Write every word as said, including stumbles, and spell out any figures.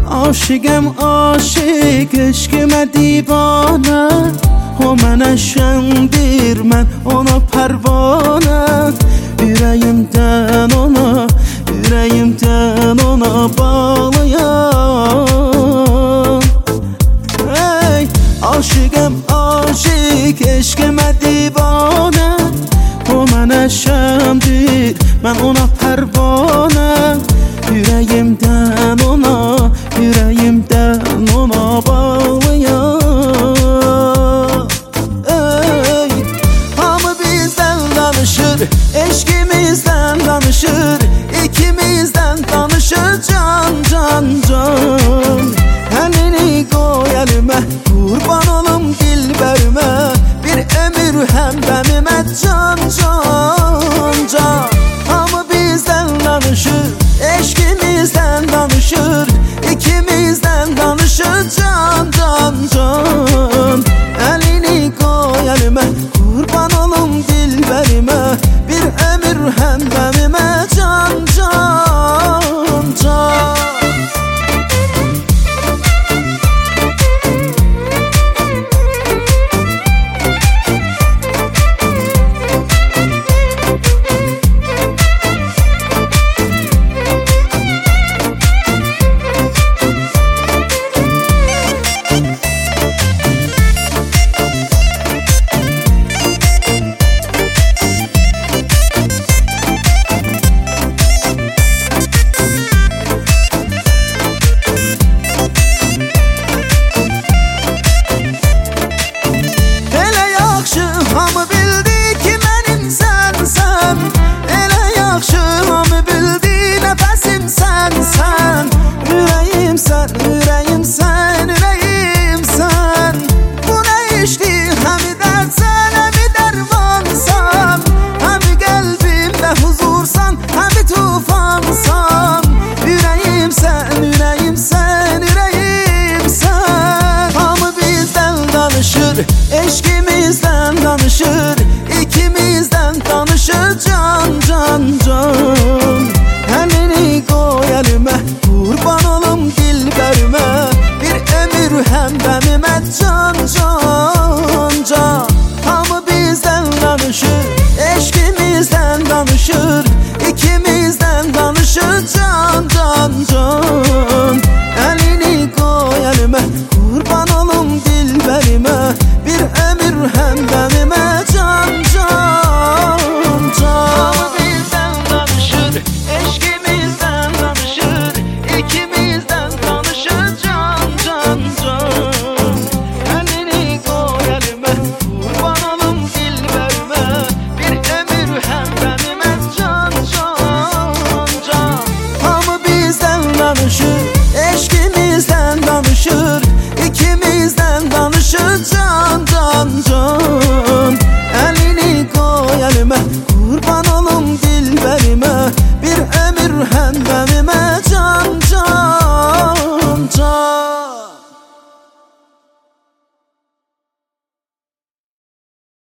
Aşıqəm aşık, eşqimə divanə. O mənə şəndir, mən ona pərvanə. Ürəyimdən ona, ürəyimdən ona bağlıyam. Hey, aşıqəm aşık, eşqimə divanə. O mənə şəndir, mən ona pərvanə. Ürəyimdən ona, ürəyimdən ona bağlıyam. Ey, hamı bizdən danışır, eşqimizdən danışır. İkimizdən danışır can, can, can. Əlini qoy əlimə, qurban olum dilbərimə. Bir ömür həmdəmimə can, can, can. Hamı bizdən danışır, eşqimizdən danışır. İkimizdən danışır can, can, can. Əlini qoy əlimə, qurban olum dilbərimə. Bir ömür həmdəmimə can, can, can. Hamı bildi ki mənim sənsən. Elə yaxşı hamı bildi nəfəsim sənsən. Ürəyimsən, ürəyimsən, ürəyimsən. Bu nə işdir, həmi dərdsən, həmi dərmansan. Həmi qəlbimdə huzursan, həmi tufansan. Ürəyimsən, ürəyimsən, ürəyimsən. Hamı bizdən danışır, eşqimizdən danışır. İkimizdən danışır can, can, can. Əlini qoy əlimə, qurban olum dilbərimə. Bir ömür həmdəmimə can, can.